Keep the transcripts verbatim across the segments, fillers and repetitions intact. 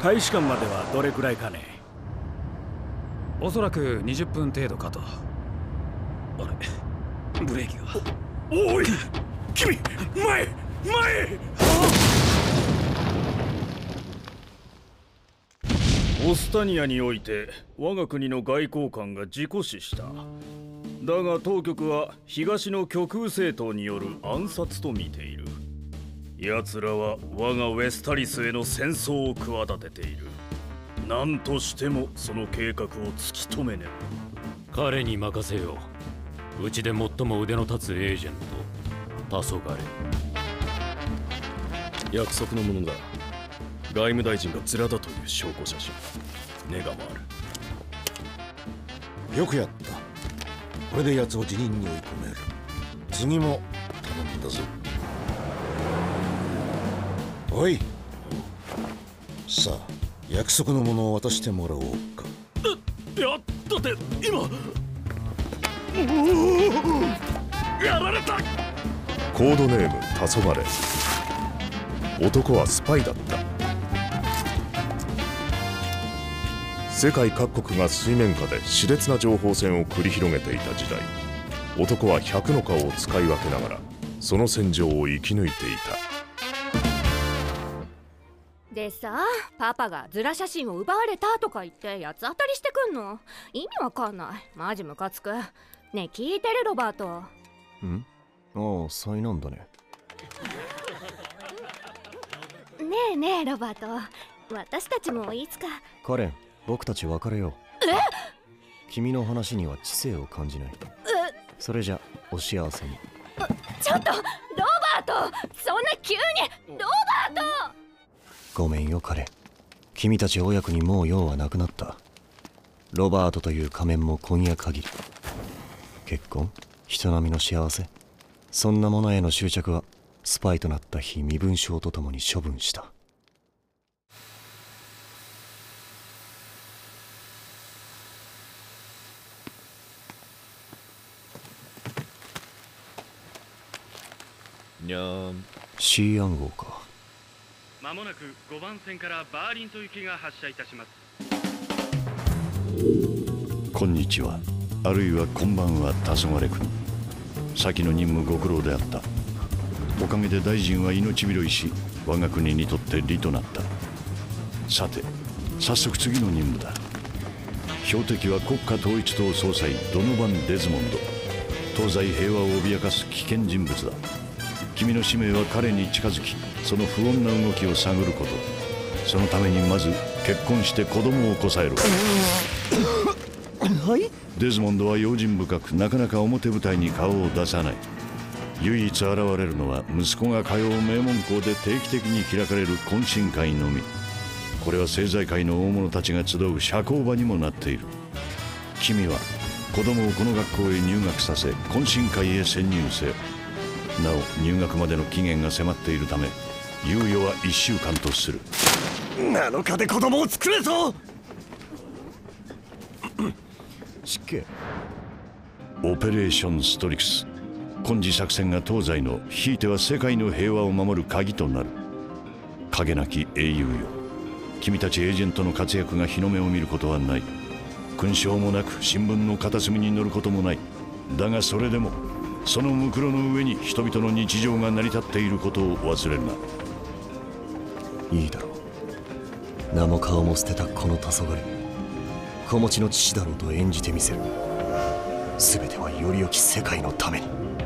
大使館まではどれくらいかね？ おそらくにじゅっぷん程度かと。あれ、ブレーキが。 お、おい君、前前。オスタニアにおいて我が国の外交官が事故死した。だが当局は東の極右政党による暗殺と見ている。奴らは我がウェスタリスへの戦争を企てている。何としてもその計画を突き止めねば。 彼に任せよう。うちで最も腕の立つエージェント、黄昏。 約束のものだ。外務大臣がズラだという証拠写真。ネガもある。よくやった。これで奴を辞任に追い込める。次も頼んだぞ。おい、さあ約束のものを渡してもらおうか。 やったって今やられた。 コードネーム黄昏。男はスパイだった。世界各国が水面下で熾烈な情報戦を繰り広げていた時代、男は百の顔を使い分けながらその戦場を生き抜いていた。 でさ、パパがズラ写真を奪われたとか言って八つ当たりしてくんの。意味わかんない。マジムカつく。ねえ聞いてるロバート。 ん？ああ、災難だね。 ねえねえロバート、私たちもいつか。 カレン、僕たち別れよう。 え？ 君の話には知性を感じない。 え？ それじゃお幸せに。 ちょっとロバート、そんな急に。ロバート、 ごめんよカレン。君たち親子にもう用はなくなった。ロバートという仮面も今夜限り。結婚、人並みの幸せ、そんなものへの執着はスパイとなった日身分証とともに処分した。 にゃーん。 C 暗号か。 まもなくごばん線からバーリント行きが発車いたします。 こんにちは、あるいはこんばんは、黄昏君。先の任務ご苦労であった。おかげで大臣は命拾いし、我が国にとって利となった。さて早速次の任務だ。標的は国家統一党総裁ドノバン・デズモンド。東西平和を脅かす危険人物だ。君の使命は彼に近づき、その不穏な動きを探ること。そのためにまず結婚して子供をこさえる。 はい。 デズモンドは用心深く、なかなか表舞台に顔を出さない。唯一現れるのは息子が通う名門校で定期的に開かれる懇親会のみ。これは政財界の大物たちが集う社交場にもなっている。君は子供をこの学校へ入学させ、懇親会へ潜入せよ。なお入学までの期限が迫っているため、猶予はいっしゅうかんとする。 なのかで子供を作れぞ。 失敬。 オペレーションストリクス。今次作戦が東西の、ひいては世界の平和を守る鍵となる。影なき英雄よ。君たちエージェントの活躍が日の目を見ることはない。勲章もなく新聞の片隅に載ることもない。だがそれでもそのムクロの上に人々の日常が成り立っていることを忘れるな。 いいだろう。名も顔も捨てたこの黄昏、子持ちの父だろうと演じてみせる。全てはより良き世界のために。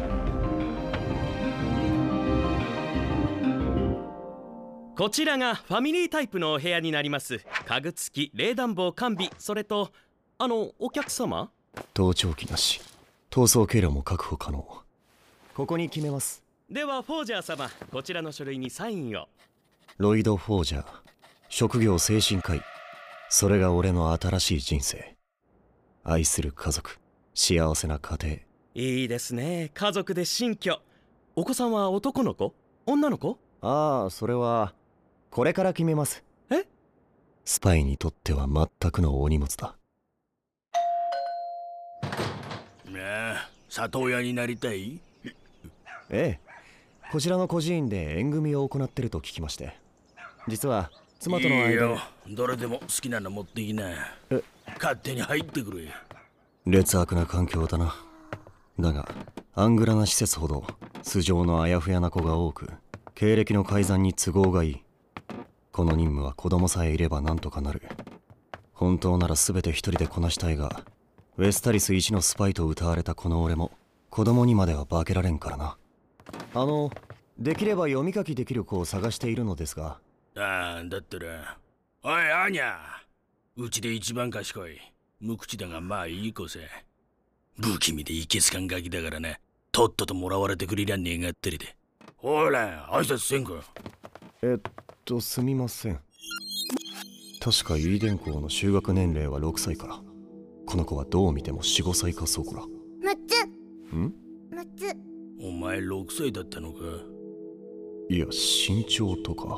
こちらがファミリータイプのお部屋になります。家具付き、冷暖房完備、それとあのお客様、 盗聴器なし、逃走経路も確保可能。ここに決めます。 ではフォージャー様、こちらの書類にサインを。 ロイド・フォージャー、職業精神科医。それが俺の新しい人生。愛する家族、幸せな家庭。 いいですね、家族で新居。お子さんは男の子？女の子？ ああ、それはこれから決めます。 え？ スパイにとっては全くのお荷物だ。 なあ、里親になりたい？ ええ、こちらの孤児院で縁組を行ってると聞きまして。実は妻との間。 いいよ、どれでも好きなの持ってきな。 え、 勝手に入ってくれ。 劣悪な環境だな。だがアングラな施設ほど素性のあやふやな子が多く、経歴の改ざんに都合がいい。この任務は子供さえいればなんとかなる。本当なら全て一人でこなしたいが、ウェスタリス一のスパイと謳われたこの俺も子供にまでは化けられんからな。あのできれば読み書きできる子を探しているのですが。 ああ、だったら、おいアーニャ、うちで一番賢い無口だがまあいい子さ。不気味でいけすかんガキだからな。とっとともらわれてくれりゃ願ったりで。ほら挨拶せんか。 えっとすみません。確かイーデン校の就学年齢はろくさいから、この子はどう見ても よん、ごさいか。そうこらむつんむつ。 お前ろくさいだったのか。 いや身長とか。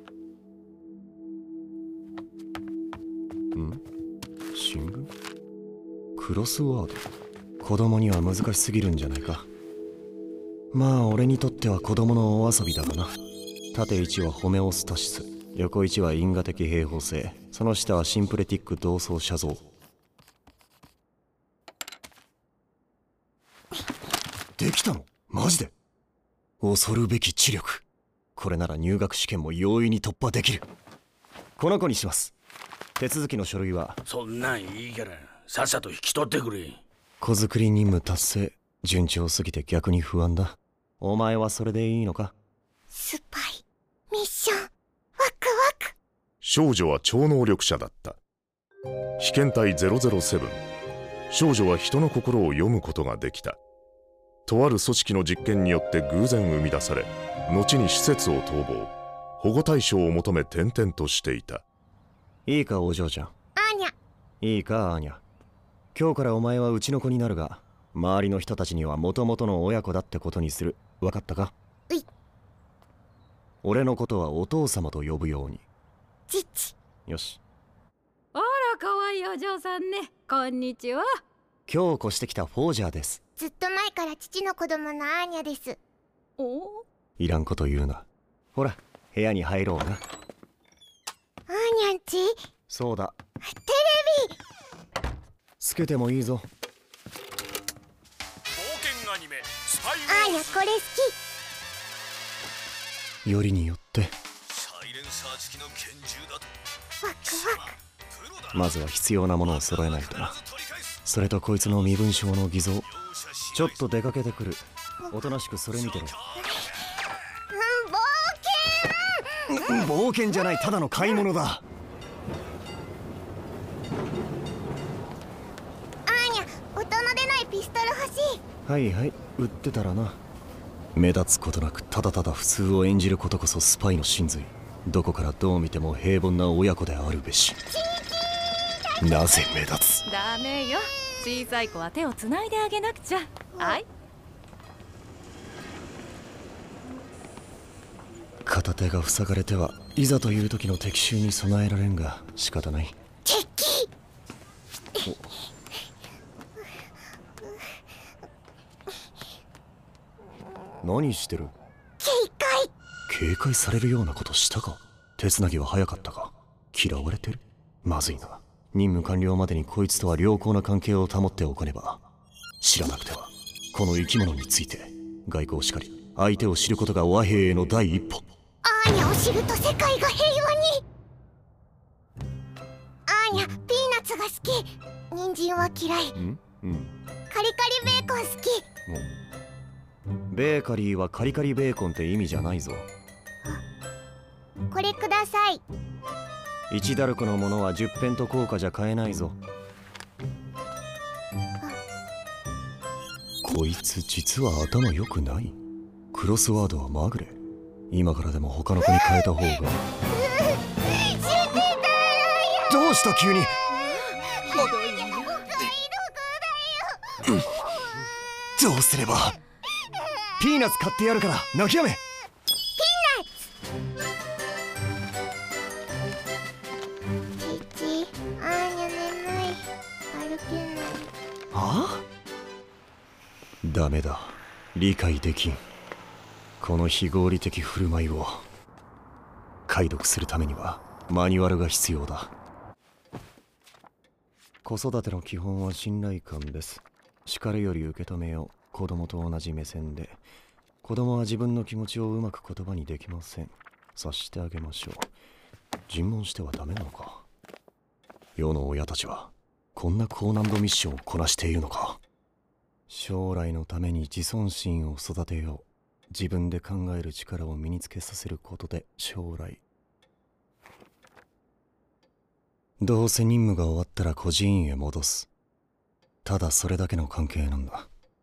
ん新聞クロスワード。子供には難しすぎるんじゃないか。まあ俺にとっては子供のお遊びだがな。縦いちはホメオスタシス、横いちは因果的平方性、その下はシンプレティック同相写像。できたの？マジで？恐るべき知力。これなら入学試験も容易に突破できる。この子にします。手続きの書類は。 そんなんいいからさっさと引き取ってくれ。 子作り任務達成。順調すぎて逆に不安だ。お前はそれでいいのか？ スパイミッションワクワク。 少女は超能力者だった。被験体ゼロゼロセブン。少女は人の心を読むことができた。とある組織の実験によって偶然生み出され、後に施設を逃亡、保護対象を求め転々としていた。 いいかお嬢ちゃん。 アーニャ。 いいかアーニャ。今日からお前はうちの子になるが、周りの人たちには元々の親子だってことにする。分かったか？ うい。 俺のことはお父様と呼ぶように。 父。 よし。 あら可愛いお嬢さんね。こんにちは。 今日越してきたフォージャーです。 ずっと前から父の子供のアーニャです。 お？ いらんこと言うな。ほら部屋に入ろうな。 アーニャんち？ そうだ。 テレビ。 つけてもいいぞ。 アニメスパイアーニャこれ好き。よりによってサイレンサー付きの拳銃だと。 ワクワク。 まずは必要なものを揃えないとな。それとこいつの身分証の偽造。ちょっと出かけてくる。おとなしくそれ見てろ。 うん、冒険。 冒険じゃない、ただの買い物だ。 アーニャ、音の出ないピストル欲しい。 はいはい、売ってたらな。目立つことなくただただ普通を演じることこそスパイの真髄。どこからどう見ても平凡な親子であるべし。なぜ目立つ？ ダメよ。小さい子は手をつないであげなくちゃ。はい。 片手が塞がれてはいざという時の敵襲に備えられんが仕方ない。 敵。 何してる？ 警戒。 警戒されるようなことしたか？手つなぎは早かったか？嫌われてる？まずいな。任務完了までにこいつとは良好な関係を保っておかねば。知らなくては。この生き物について外交しかり相手を知ることが和平への第一歩。 アーニャを知ると世界が平和に。アーニャ、ピーナッツが好き。人参は嫌い。 ん？うん。 カリカリベーコン好き。 ベーカリーはカリカリベーコンって意味じゃないぞ。 これください。 いちダルクのものはじゅっペント硬貨じゃ買えないぞ。こいつ実は頭良くない。クロスワードはまぐれ。今からでも他の子に変えた方が。どうした急に。どうすれば。ピーナッツ買ってやるから泣きやめ。ダメだ、理解できん。この非合理的振る舞いを解読するためにはマニュアルが必要だ。子育ての基本は信頼感です。叱るより受け止めよう。子供と同じ目線で。子供は自分の気持ちをうまく言葉にできません。察してあげましょう。尋問してはダメなのか。世の親たちはこんな高難度ミッションをこなしているのか。将来のために自尊心を育てよう。自分で考える力を身につけさせることで将来。どうせ任務が終わったら孤児院へ戻す。ただそれだけの関係なんだ。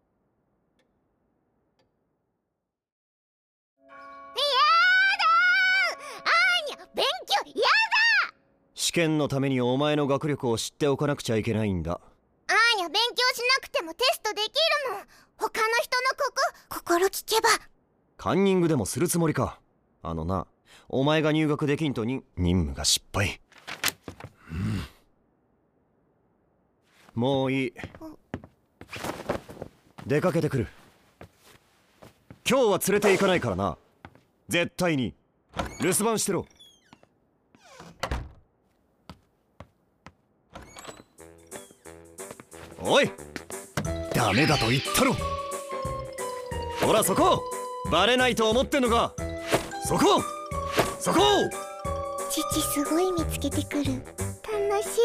試験のためにお前の学力を知っておかなくちゃいけないんだ。 アーニャ勉強しなくてもテストできるもん。他の人のここ心聞けば。 カンニングでもするつもりか。あのな、お前が入学できんとに任務が失敗、うん、もういい。出かけてくる。今日は連れて行かないからな。絶対に留守番してろ。おい、ダメだと言ったろ。ほらそこ、バレないと思ってんのか。そこそこ。 父すごい見つけてくる。楽し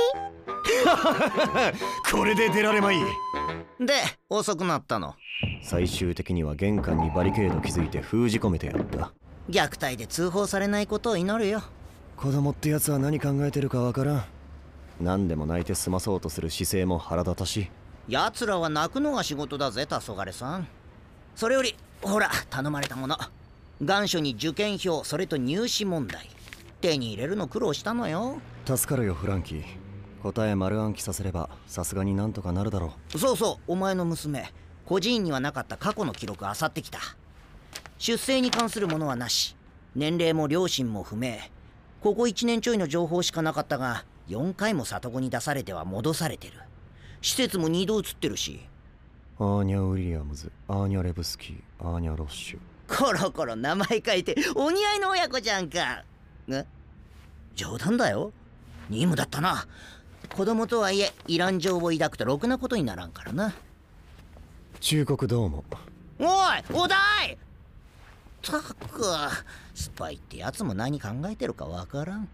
い。これで出られまい。 で遅くなったの。 最終的には玄関にバリケード築いて封じ込めてやった。 虐待で通報されないことを祈るよ。 子供ってやつは何考えてるかわからん。何でも泣いて済まそうとする姿勢も腹立たしい。 奴らは泣くのが仕事だぜ、黄昏さん。それよりほら頼まれたもの。願書に受験票、それと入試問題。手に入れるの苦労したのよ。 助かるよフランキー。答え丸暗記させればさすがになんとかなるだろう。そうそう、お前の娘孤児院にはなかった過去の記録あさってきた。出生に関するものはなし、年齢も両親も不明。ここいちねんちょいの情報しかなかったが、よんかいも里子に出されては戻されてる。施設もにど移ってるし。 アーニャ・ウィリアムズ、アーニャ・レブスキー、アーニャ・ロッシュ。 コロコロ名前書いてお似合いの親子じゃんか。え、冗談だよ。任務だったな。子供とはいえイラン情を抱くとろくなことにならんからな。 忠告どうも。 おいお題。たくスパイってやつも何考えてるかわからん。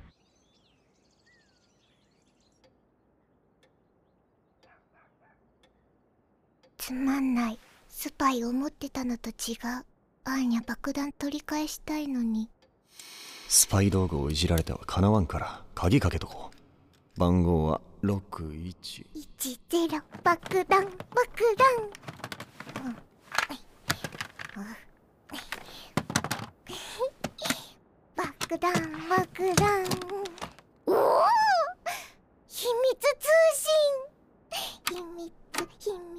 つまんない。スパイ思ってたのと違う。アーニャ爆弾取り返したいのに。 スパイ道具をいじられてはかなわんから鍵かけとこう。番号はろくいちいちゼロ。爆弾爆弾、うん、爆弾爆弾。おお、秘密通信。秘密秘密。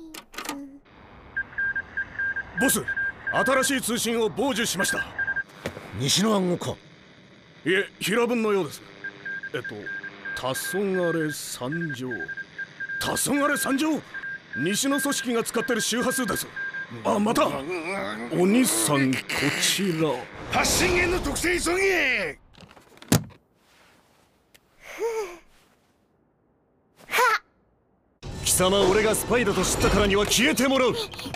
ボス、新しい通信を傍受しました。 西の暗号か。 いえ、平文のようです。えっと黄昏三条。黄昏三条、西の組織が使ってる周波数です。あ、またお兄さん、こちら発信源の特性急げ。 貴様、俺がスパイだと知ったからには消えてもらう。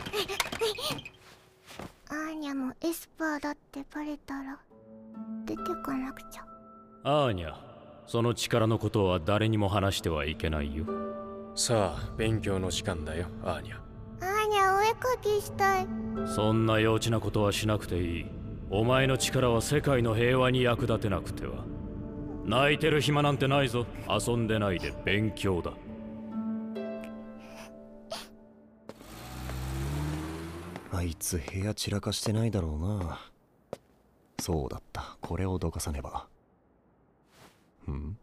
アーニャもエスパーだってバレたら出てかなくちゃ。 アーニャ、その力のことは誰にも話してはいけないよ。 さあ、勉強の時間だよ、アーニャ。 アーニャお絵かきしたい。 そんな幼稚なことはしなくていい。お前の力は世界の平和に役立てなくては。泣いてる暇なんてないぞ。遊んでないで勉強だ。 あいつ部屋散らかしてないだろうな。そうだった、これをどかさねば。ん？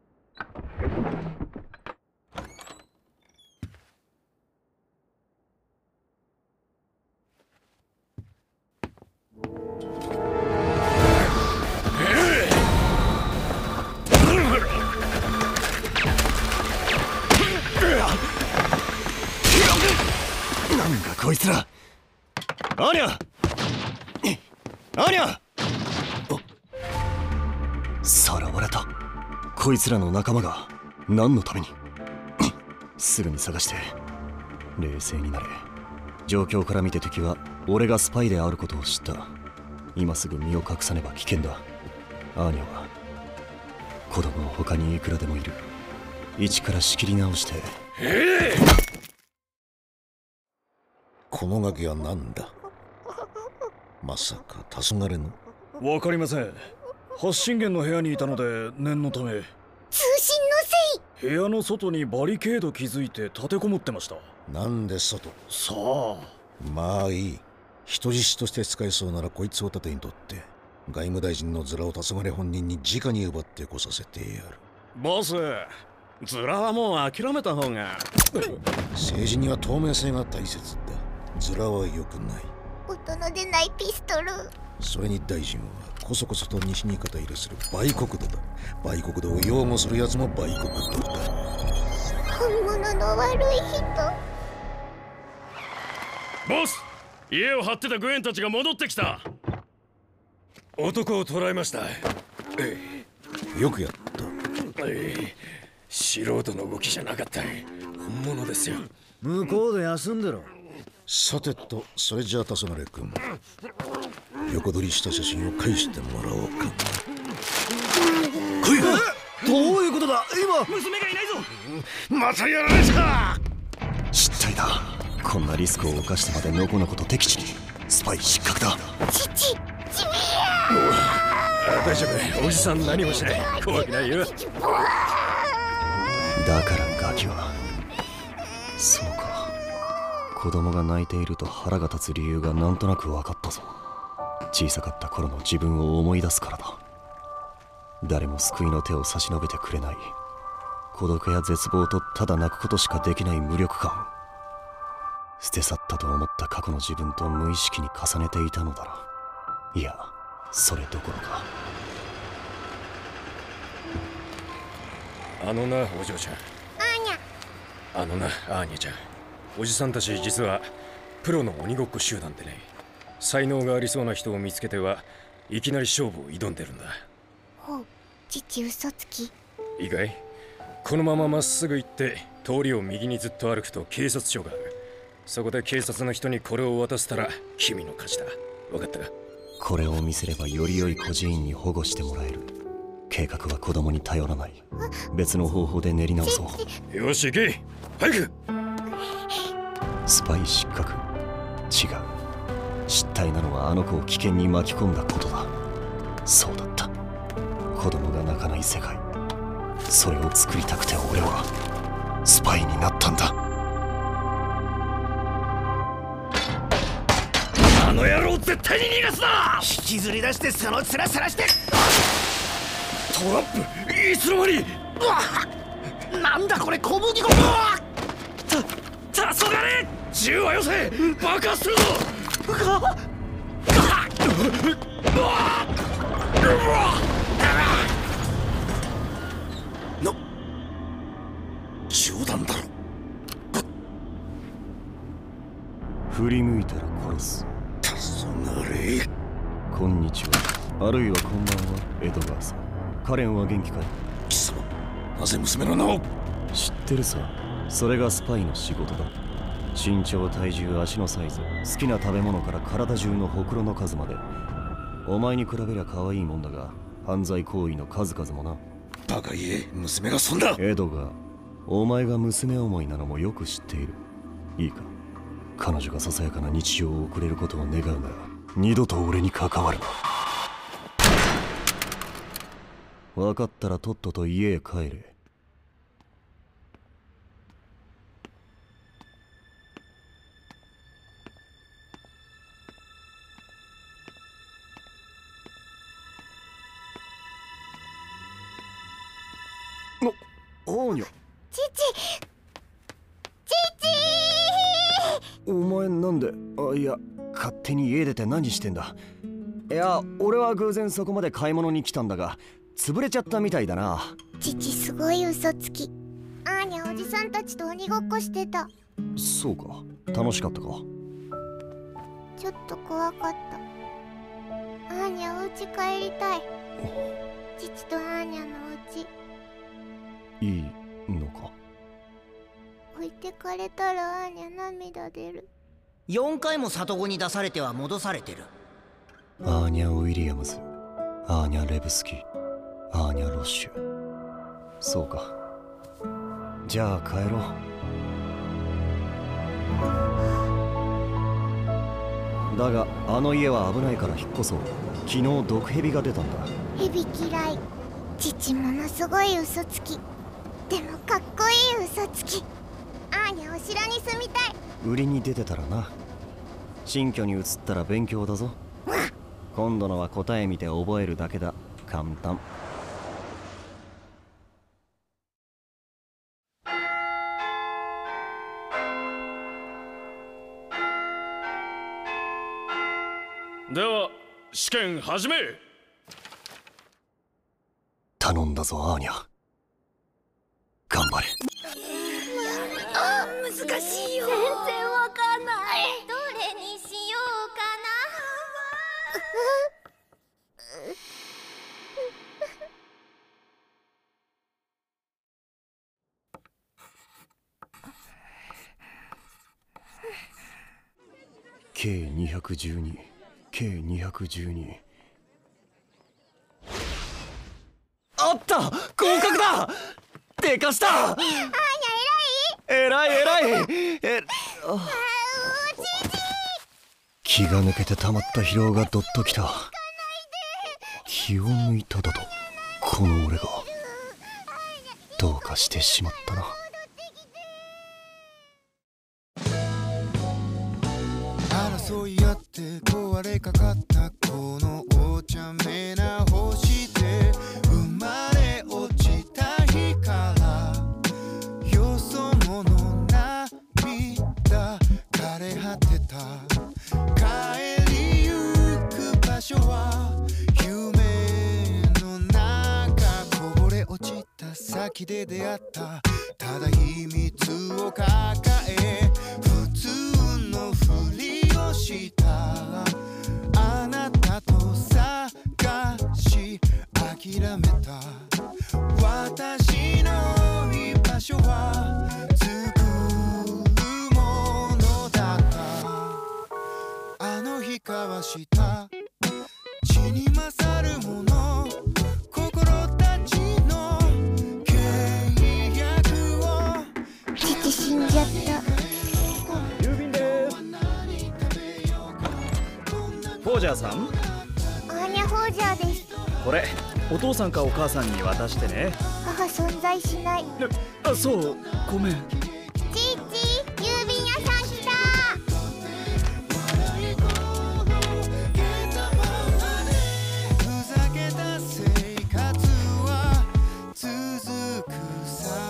なんだこいつら。アーニャアーニャ。さらわれた。 こいつらの仲間が何のためにすぐに探して。冷静になれ。状況から見て敵は俺がスパイであることを知った。今すぐ身を隠さねば危険だ。アーニャは子供の他にいくらでもいる。一から仕切り直して。 ええ、このガキは何だ。まさか黄昏の。 わかりません。発信源の部屋にいたので念のため。 通信のせい。 部屋の外にバリケード築いて立てこもってました。 なんで外。 さあ、 まあいい。人質として使えそうならこいつを盾にとって外務大臣のズラを黄昏本人に直に奪ってこさせてやる。 ボス、ズラはもう諦めた方が。 政治には透明性が大切だ。ズラは良くない。 音の出ないピストル。 それに大臣はこそこそと西に肩入れする売国土だ。売国土を擁護する奴も売国土だ。 本物の悪い人。 ボス、家を張ってたグエンたちが戻ってきた。 男を捕らえました。 よくやった。 素人の動きじゃなかった。本物ですよ。 向こうで休んでろ。 さてと、それじゃあ黄昏君、横取りした写真を返してもらおうか。 来い。どういうことだ今。 娘がいないぞ。 またやられた。 失態だ。こんなリスクを冒してまでのこのこと敵地に。スパイ失格だ。 父、父や大丈夫、おじさん何もしない。怖くないよ。 だからガキは。そうか、子供が泣いていると腹が立つ理由がなんとなく分かったぞ。小さかった頃の自分を思い出すからだ。誰も救いの手を差し伸べてくれない孤独や絶望とただ泣くことしかできない無力感。捨て去ったと思った過去の自分と無意識に重ねていたのだろう。いや、それどころか。 あのな、お嬢ちゃん。 アーニャ。 あのな、アーニャちゃん。おじさんたち実はプロの鬼ごっこ集団でね。才能がありそうな人を見つけてはいきなり勝負を挑んでるんだ。 ほう、父嘘つき。 いいかい？このまままっすぐ行って通りを右にずっと歩くと警察署がある。そこで警察の人にこれを渡したら君の勝ちだ。分かったか？ これを見せればより良い孤児院に保護してもらえる。計画は子供に頼らない。別の方法で練り直そう。 よし行け、早く。 スパイ失格。違う。失態なのはあの子を危険に巻き込んだことだ。そうだった。子供が泣かない世界、それを作りたくて俺はスパイになったんだ。 あの野郎絶対に逃がすな。 引きずり出してその面さらして。 トラップ、いつの間に。 なんだこれ、小麦粉。 た、黄昏、銃はよせ。爆発するぞ。 な、冗談だろ。 振り向いたら殺す。 黄昏。 こんにちは、あるいはこんばんは、エドガーさん。カレンは元気かい？ 貴様、なぜ娘の名を？ 知ってるさ。それがスパイの仕事だ。身長、体重、足のサイズ、好きな食べ物から体中のほくろの数まで。お前に比べりゃ可愛いもんだが、犯罪行為の数々もな。 バカ言え、娘がそんな。 エドガー、お前が娘思いなのもよく知っている。いいか、彼女がささやかな日常を送れることを願うなら二度と俺に関わるな。分かったらとっとと家へ帰れ。お、おーにゃ。 父、父。 お前なんで、あ、いや、勝手に家出て何してんだ。いや、俺は偶然そこまで買い物に来たんだが、潰れちゃったみたいだな。 父すごい嘘つき。アーニャおじさんたちと鬼ごっこしてた。 そうか、楽しかったか。 ちょっと怖かった。アーニャお家帰りたい。父とアーニャのお家。 いいのか？ 置いてかれたらアーニャ涙出る。 よんかいも里子に出されては戻されてる。 アーニャ・ウィリアムズ、アーニャ・レブスキ、アーニャ・ロッシュ。そうか。じゃあ帰ろう。だがあの家は危ないから引っ越そう。昨日毒蛇が出たんだ。 ヘビ嫌い。父ものすごい嘘つき。でもかっこいい嘘つき。アーニャお城に住みたい。 売りに出てたらな。新居に移ったら勉強だぞ。今度のは答え見て覚えるだけだ。簡単。 では試験始め。 頼んだぞアーニャ。頑張れ。 あ、難しいよ。全然わかんない。どれにしようかな。 ケーにひゃくじゅうに、ケーにひゃくじゅうに。あった！合格だ！でかした！ アーニャえらい！えらいえらい！えあ気が抜けてたまった疲労がどっときた。気を抜いただとこの俺がどうかしてしまったな。 争い合って壊れかかったこのお茶目な星で生まれ落ちた日からよそ者涙枯れ果てた。帰りゆく場所は夢の中こぼれ落ちた先で出会ったただ秘密を抱え普通のふりをしたあなたと探し諦めた。私の居場所は作るものだった。あの日交わした血に勝るもの心たちの契約を。 父死んじゃった。 郵便です。フォージャーさん。 アーニャ・フォージャーです。 これお父さんかお母さんに渡してね。 母存在しない。 あ、そうごめん。 ちいち、郵便屋さん来た。 ふざけた生活は続くさ。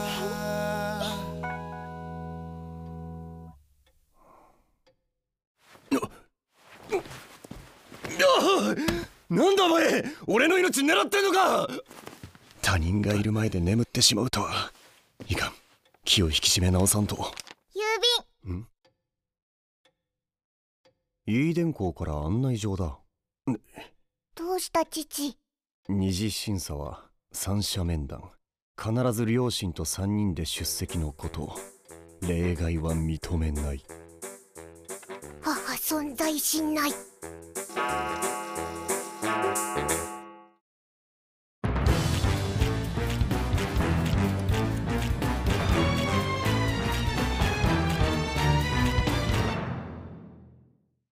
なんだお前、俺の命狙ってんのか。他人がいる前で眠ってしまうとは。いかん、気を引き締め直さんと。 郵便。 んイーデン校から案内状だ。 どうした父。 二次審査は三者面談。必ず両親と三人で出席のこと。例外は認めない。 母存在しない。